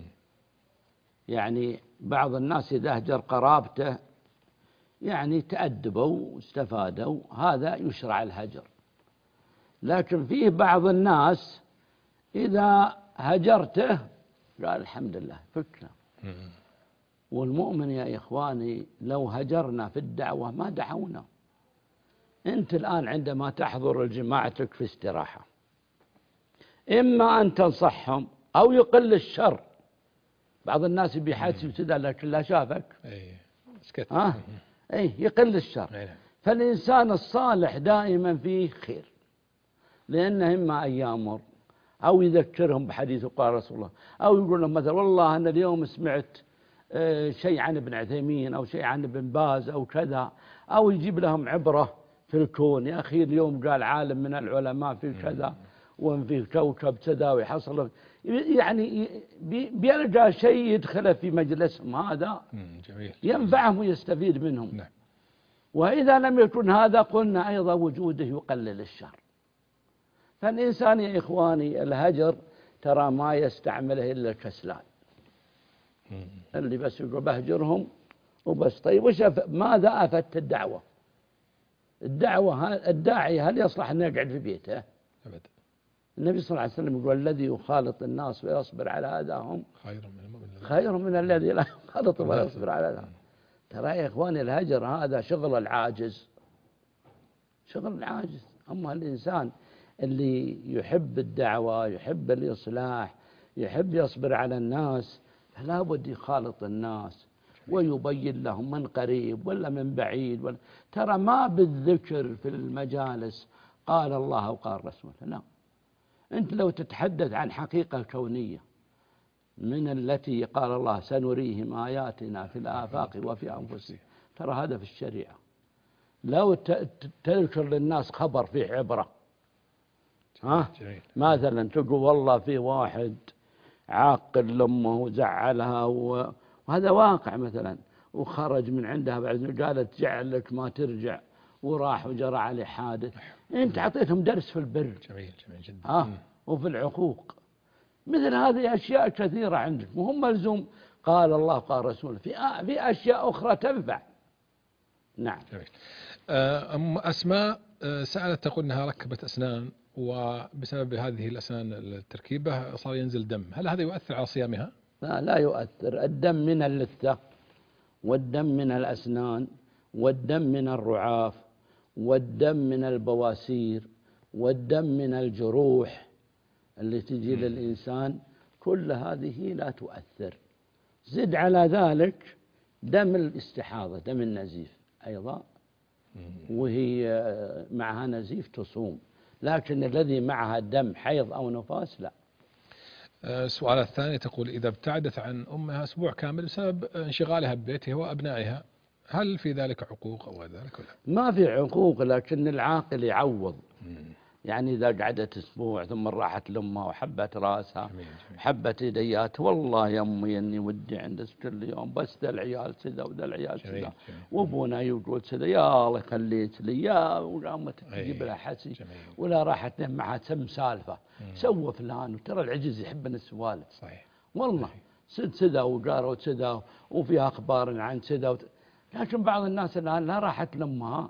يعني بعض الناس إذا هجر قرابته يعني تأدبوا واستفادوا، هذا يشرع الهجر. لكن فيه بعض الناس إذا هجرته قال الحمد لله فكنا. والمؤمن يا إخواني لو هجرنا في الدعوة ما دعونا. أنت الآن عندما تحضر الجماعتك في استراحة، إما أن تنصحهم أو يقل الشر. بعض الناس بيحاسب كذا لكن لا شافك يقل الشر. فالإنسان الصالح دائما فيه خير، لأنه إما أن يأمر أو يذكرهم بحديث قال رسول الله، أو يقول لهم مثلا والله أنا اليوم سمعت شيء عن ابن عثيمين أو شيء عن ابن باز أو كذا، أو يجيب لهم عبرة في الكون. يا أخي اليوم قال عالم من العلماء في كذا وإن في كوكب كذا ويحصل، يعني بيلقى شيء يدخله في مجلسهم هذا ينفعهم ويستفيد منهم. وإذا لم يكن هذا قلنا أيضا وجوده يقلل الشر. فالإنسان يا إخواني الهجر ترى ما يستعمله إلا الكسلان اللي بس يقول بهجرهم وبس. طيب ماذا أفدت الدعوة؟ الداعي هل يصلح أن يقعد في بيته؟ أبدا. النبي صلى الله عليه وسلم يقول الذي يخالط الناس ويصبر على أذاهم خير من الذي لا يخالط ولا يصبر على أذاهم. ترى يا إخواني الهجر هذا شغل العاجز، شغل العاجز. أما الإنسان اللي يحب الدعوة، يحب الإصلاح، يحب يصبر على الناس، فلا بد يخالط الناس ويبين لهم من قريب ولا من بعيد ترى ما بالذكر في المجالس قال الله وقال رسوله، لا. أنت لو تتحدث عن حقيقة كونية من التي قال الله سنريهم آياتنا في الآفاق وفي أنفسهم، ترى هذا في الشريعة. لو تذكر للناس خبر فيه عبرة، مثلا تقول والله في واحد عاقل لأمه وزعلها وهذا واقع مثلا، وخرج من عندها بعد قالت جعلك ما ترجع وراح وجرى عليه حادث. أنت أعطيتهم درس في البر جدا وفي العقوق. مثل هذه أشياء كثيرة عندك، وهم ملزوم قال الله قال رسوله في أشياء أخرى تنفع. نعم. أم أسماء سألت تقول أنها ركبت أسنان وبسبب هذه الأسنان التركيبة صار ينزل دم، هل هذا يؤثر على صيامها؟ لا يؤثر. الدم من اللثة والدم من الأسنان والدم من الرعاف والدم من البواسير والدم من الجروح اللي تجي للإنسان، كل هذه لا تؤثر. زد على ذلك دم الاستحاضة، دم النزيف أيضا، وهي معها نزيف تصوم، لكن الذي معها دم حيض أو نفاس لا. السؤال الثاني تقول إذا ابتعدت عن أمها أسبوع كامل بسبب انشغالها ببيتها وأبنائها، هل في ذلك عقوق أو ذلك ولا؟ ما في عقوق، لكن العاقل يعوض. يعني إذا قعدت أسبوع ثم راحت لأمها وحبت رأسها حبت يديات، والله يا أمي إني ودي عندك كل يوم، بس ذا العيال كذا وذا العيال كذا وأبونا يقول كذا، يا الله خليت لي يا، وقامت تجيب لها حسي ولا راحت معها تم سالفة سوى فلان. وترى العجز يحب السوالف صحيح والله، سد كذا وقاروا كذا وفيها أخبار عن كذا لكن بعض الناس الآن لا راحت لأمها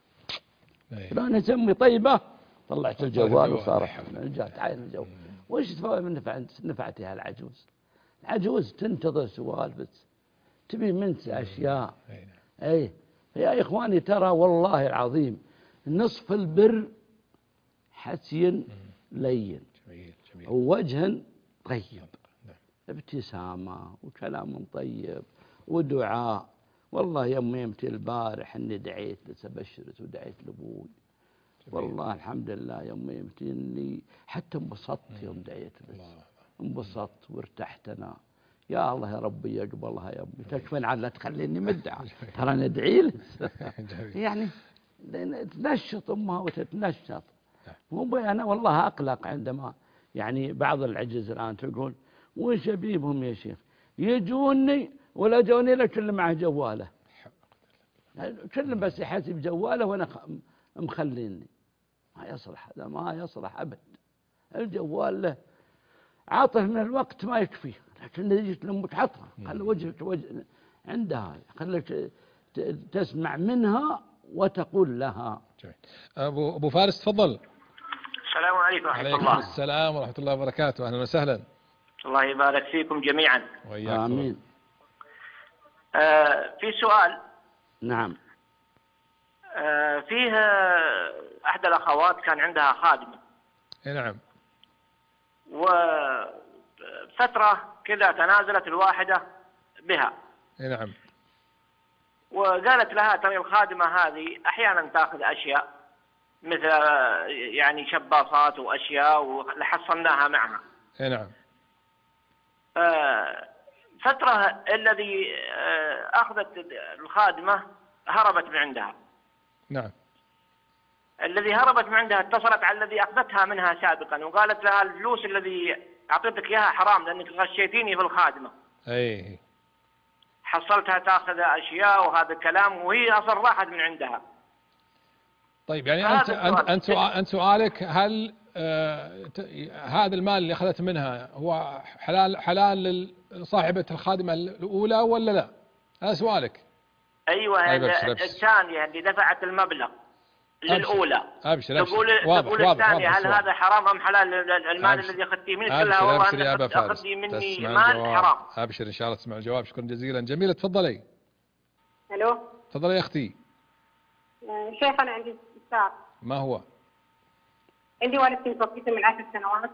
فلان سمي طيبة طلعت الجوال وصار رجعت عين الجو. وش تفوق من نفعتها العجوز؟ العجوز تنتظر سوالف، تبي منت أشياء. أي يا إخواني ترى والله العظيم نصف البر حسي لين ووجه طيب، ابتسامة وكلام طيب ودعاء. والله يوم يمتي البارح اني دعيت لسبشرت ودعيت لابوي، والله الحمد لله يوم يمتي اني حتى انبسطت يوم دعيت بس انبسطت وارتحت انا. يا الله يا ربي يقبلها يا ابني، تكفين على لا تخليني مدعى، ترى ندعي لك يعني تنشط امها وتتنشط. مو انا والله اقلق عندما يعني بعض العجز الان تقول وش ابيبهم يا شيخ، يجوني ولا جوني له كل معه جواله، كل بس يحاسب جواله وانا مخليني. ما يصلح هذا، ما يصلح ابد. الجوال له عاطف من الوقت ما يكفي، لكن إذا جيت لأمك حطها خلي وجهك عندها، خليك تسمع منها وتقول لها. أبو فارس تفضل. السلام عليكم ورحمة الله. وعليكم السلام ورحمة الله وبركاته، أهلا وسهلا. الله يبارك فيكم جميعا. وإياكم. آمين. في سؤال. نعم. فيه أحد الأخوات كان عندها خادمة. نعم. وفترة كذا تنازلت الواحدة بها. نعم. وقالت لها ترى الخادمة هذه أحيانا تأخذ أشياء مثل يعني شباصات وأشياء وحصلناها معها. نعم. فترة الذي أخذت الخادمة هربت من عندها. نعم. الذي هربت من عندها اتصلت على الذي أخذتها منها سابقا وقالت لها الفلوس الذي أعطيتك إياها حرام لأنك غشيتيني في الخادمة. أي. حصلتها تأخذ أشياء وهذا الكلام وهي أصلا راحت من عندها. طيب يعني أنت سؤالك هل هذا المال اللي أخذت منها هو حلال لصاحبة الخادمة الأولى ولا لا؟ هذا سؤالك. أيوة. الثانية اللي دفعت المبلغ للأولى. أبشر. تقول الثانية هل هذا حرام أم حلال؟ المال الذي أخذتيه منك كلها والله أنت أخذتي مني مال حرام. أبشر إن شاء الله تسمع الجواب. شكرا جزيلا. جميلة تفضلي. ألو. تفضلي يا أختي. شيخ أنا عندي استفسار. ما هو؟ عندي والدتي متوفية من 10 سنوات.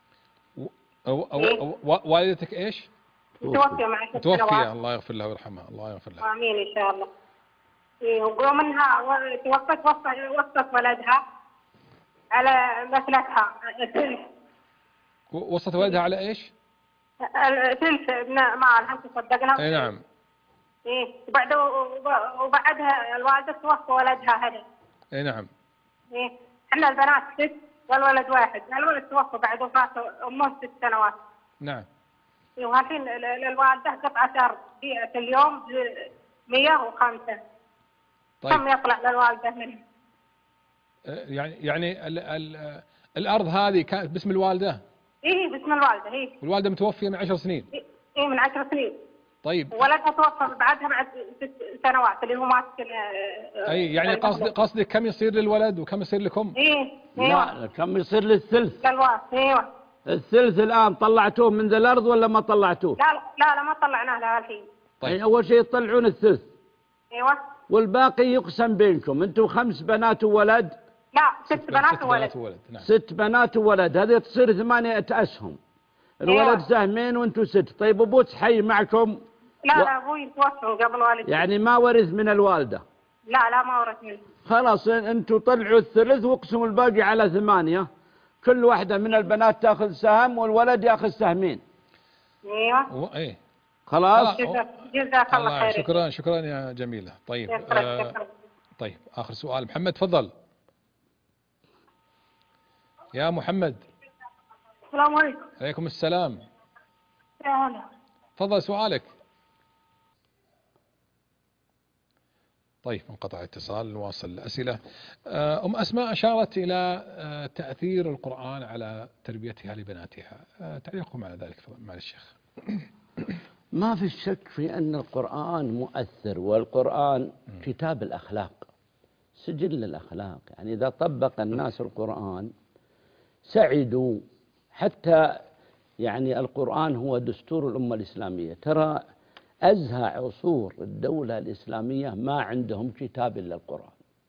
والدتك إيش؟ متوفية من 10 سنوات. متوفية. الله يغفر لها ويرحمها. الله يغفر لها. آمين إن شاء الله. ومنها توفت ولدها على مثلتها. وصت ولدها على إيش؟ ثلث مالها تصدقنا. أي نعم. إيه وبعدها الوالدة توفى ولدها هذا. أي نعم. إيه إحنا البنات 6 والولد 1. الولد توفى بعد وفاة أمه 6 سنوات. نعم. والحين الوالدة قطعة أرض بيعت اليوم 105. طيب. كم يطلع للوالدة منه؟ يعني الأرض هذه كانت باسم الوالدة؟ إيه باسم الوالدة. إيه. والوالدة متوفية من 10 سنين؟ إيه من 10 سنين. طيب. ولدها توفى بعدها بعد 6 سنوات اللي هو ماسك. أي يعني قصدك كم يصير للولد وكم يصير لكم؟ إيه. لا كم يصير للثلث؟ للوارث. أيوة. الثلث الآن طلعتوه من ذا الأرض ولا ما طلعتوه؟ لا ما طلعناه لها الحين. طيب. يعني أول شيء يطلعون الثلث. أيوة. والباقي يقسم بينكم. أنتم 5 بنات وولد. لا 6 بنات وولد. نعم. 6 بنات وولد. هذه تصير 8 أسهم. الولد أيوة. سهمين وأنتم 6. طيب أبوك حي معكم؟ لا أبوي توفى قبل والدي. يعني ما ورث من الوالدة؟ لا ما ورث منه. خلاص أنتم طلعوا الثلث واقسموا الباقي على 8. كل واحدة من البنات تأخذ سهم والولد يأخذ سهمين. ايوه. ايه خلاص. جزاك الله خير. شكرا يا جميلة. طيب. شكرا. طيب آخر سؤال. محمد تفضل. يا محمد. السلام عليكم. عليكم السلام. يا هلا. تفضل سؤالك. طيب انقطع الاتصال. نواصل الأسئلة. أم أسماء أشارت إلى تأثير القرآن على تربيتها لبناتها. تعليقكم على ذلك مع الشيخ. ما في شك في أن القرآن مؤثر، والقرآن كتاب الأخلاق، سجل الأخلاق. يعني إذا طبق الناس القرآن سعدوا. حتى يعني القرآن هو دستور الأمة الإسلامية. ترى أزهى عصور الدولة الإسلامية ما عندهم كتاب إلا القرآن.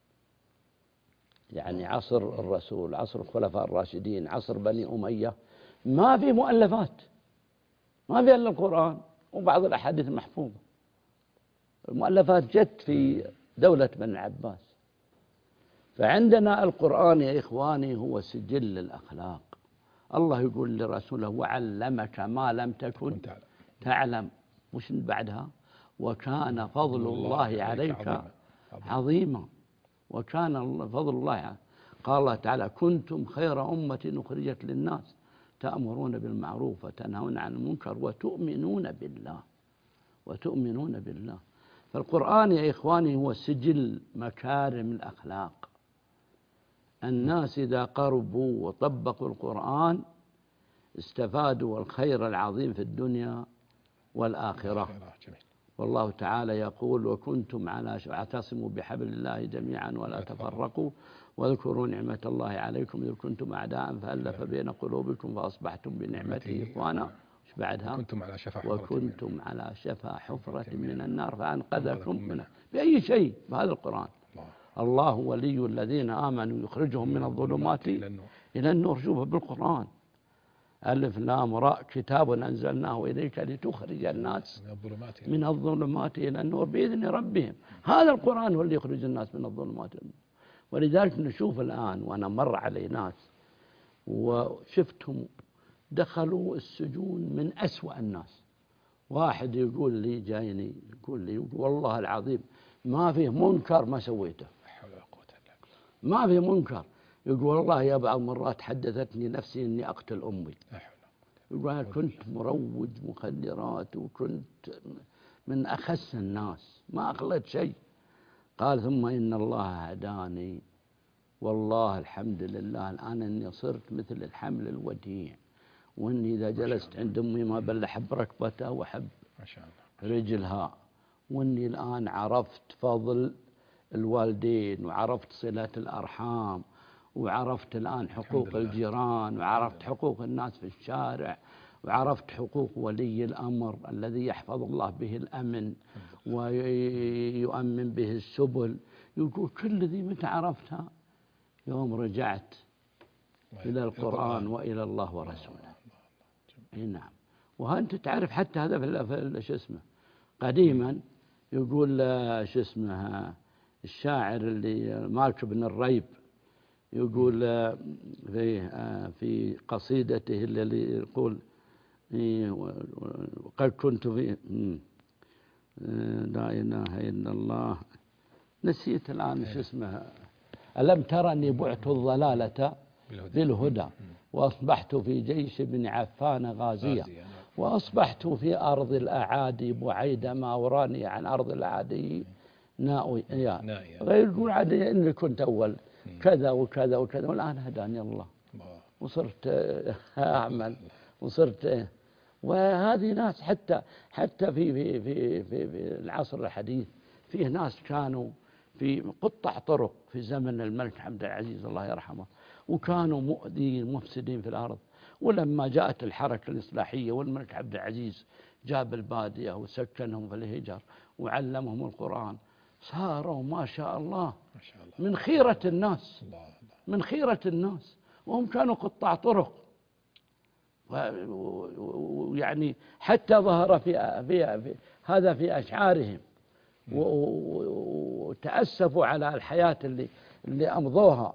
يعني عصر الرسول، عصر الخلفاء الراشدين، عصر بني أمية، ما في مؤلفات، ما في إلا القرآن وبعض الأحاديث المحفوظة. المؤلفات جت في دولة بني العباس. فعندنا القرآن يا إخواني هو سجل الأخلاق. الله يقول لرسوله وعلمك ما لم تكن تعلم. وش بعدها؟ وكان فضل الله عليك عظيما. وكان فضل الله. قال الله تعالى كنتم خير أمة أخرجت للناس تأمرون بالمعروف وتنهون عن المنكر وتؤمنون بالله. وتؤمنون بالله. فالقرآن يا إخواني هو سجل مكارم الأخلاق. الناس إذا قربوا وطبقوا القرآن استفادوا الخير العظيم في الدنيا والآخرة. والله تعالى يقول وكنتم على واعتصموا بحبل الله جميعا ولا تفرقوا واذكروا نعمة الله عليكم إذ كنتم أعداء فألف بين قلوبكم فأصبحتم بنعمته إخوانا. وش بعدها؟ وكنتم على شفا حفرة من النار فأنقذكم منها. بأي شيء؟ بهذا القرآن. الله ولي الذين آمنوا يخرجهم من الظلمات إلى النور. شوفوا بالقرآن. ألف لام راء كتاب أنزلناه إليك لتخرج الناس من الظلمات إلى النور بإذن ربهم. هذا القرآن هو اللي يخرج الناس من الظلمات. ولذلك نشوف الآن، وأنا مر علي ناس وشفتهم دخلوا السجون من أسوأ الناس. واحد يقول لي جايني يقول لي والله العظيم ما فيه منكر ما سويته، ما فيه منكر. يقول والله يا بعض مرات حدثتني نفسي إني أقتل أمي. يقول أنا كنت مروج مخدرات وكنت من أخس الناس ما أخلت شيء. قال ثم إن الله هداني والله الحمد لله الآن إني صرت مثل الحمل الوديع، وإني إذا جلست عند أمي ما بل أحب ركبتها وأحب رجلها، وإني الآن عرفت فضل الوالدين وعرفت صلة الأرحام وعرفت الآن حقوق الجيران وعرفت حقوق الناس في الشارع وعرفت حقوق ولي الأمر الذي يحفظ الله به الأمن ويؤمن به السبل. يقول كل ذي متى عرفتها؟ يوم رجعت إلى القرآن وإلى الله ورسوله. نعم. وأنت تعرف حتى هذا في شو اسمه قديما يقول شو اسمه الشاعر اللي مالك بن الريب يقول في قصيدته اللي يقول قد كنت في لا إله إلا الله نسيت الآن شو اسمه ألم ترني بعت الضلالة بالهدى وأصبحت في جيش بن عفان غازيا وأصبحت في أرض الأعادي بعيد ما وراني عن أرض الأعادي نائيا. غير يقول عادي إني كنت أول كذا وكذا وكذا والآن هداني الله وصرت أعمل وصرت. وهذه ناس حتى في العصر الحديث فيه ناس كانوا في قطع طرق في زمن الملك عبد العزيز الله يرحمه، وكانوا مؤذين مفسدين في الأرض. ولما جاءت الحركة الإصلاحية والملك عبد العزيز جاب البادية وسكنهم في الهجر وعلمهم القرآن صاروا ما شاء الله من خيرة الناس، من خيرة الناس، وهم كانوا قطاع طرق. ويعني حتى ظهر في هذا في أشعارهم وتأسفوا على الحياة اللي أمضوها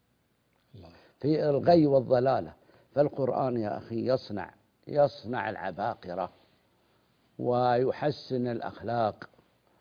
في الغي والضلالة. فالقرآن يا أخي يصنع العباقرة ويحسن الأخلاق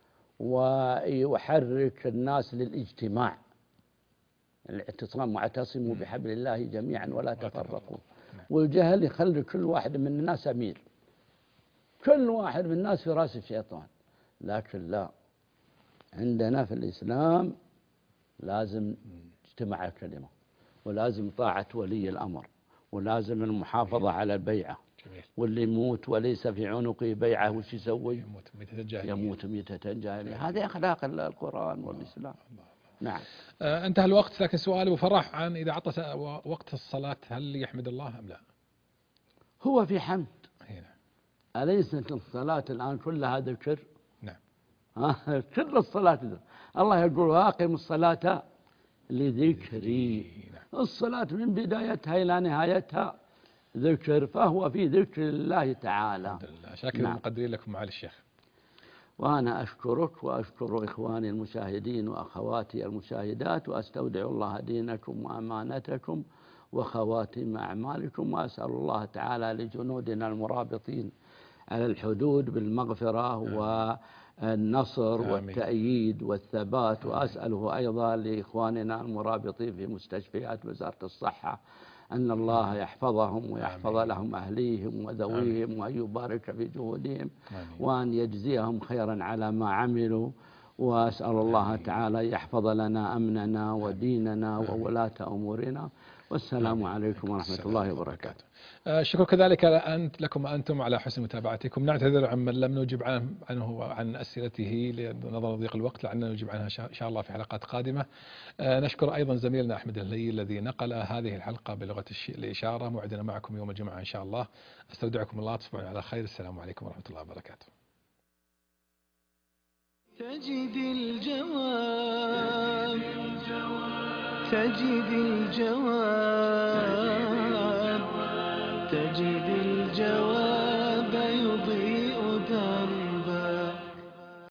ويحرك الناس للاجتماع. الاعتصام واعتصموا بحبل الله جميعا ولا تفرقوا. والجهل يخلي كل واحد من الناس أمير، كل واحد من الناس في رأس الشيطان. لكن لا، عندنا في الإسلام لازم اجتماع الكلمة، ولازم طاعة ولي الأمر، ولازم المحافظة على البيعة. واللي يموت وليس في عنقه بيعة وش يسوي؟ يموت ميتة جاهلية. هذه أخلاق القرآن والإسلام. نعم. انتهى الوقت، لكن سؤال أبو فرح عن إذا عطس وقت الصلاة هل يحمد الله أم لا؟ هو في حمد. أليست الصلاة الآن كلها ذكر؟ نعم. كل الصلاة ذكر. الله يقول وأقم الصلاة لذكري. الصلاة من بدايتها إلى نهايتها ذكر، فهو في ذكر الله تعالى. الحمد لله. شاكر المقدرين لكم معالي الشيخ. وأنا أشكرك وأشكر إخواني المشاهدين وأخواتي المشاهدات، وأستودع الله دينكم وأمانتكم وخواتم أعمالكم، وأسأل الله تعالى لجنودنا المرابطين على الحدود بالمغفرة والنصر والتأييد والثبات. وأسأله أيضا لإخواننا المرابطين في مستشفيات وزارة الصحة أن الله يحفظهم ويحفظ لهم أهليهم وذويهم وأن يبارك في جهودهم وأن يجزيهم خيرا على ما عملوا. وأسأل الله تعالى يحفظ لنا أمننا وديننا وولاة أمورنا. والسلام عليكم ورحمة الله وبركاته. شكرا كذلك لكم أنتم على حسن متابعتكم. نعتذر عن من لم نجب عنه عن أسئلته لنظر ضيق الوقت، لعلنا نجيب عنها إن شاء الله في حلقات قادمة. نشكر أيضا زميلنا أحمد الهلي الذي نقل هذه الحلقة بلغة الإشارة. موعدنا معكم يوم الجمعة إن شاء الله. أستودعكم الله، تصبحون على خير. السلام عليكم ورحمة الله وبركاته. تجد الجواب، تجد الجواب، تجد الجواب.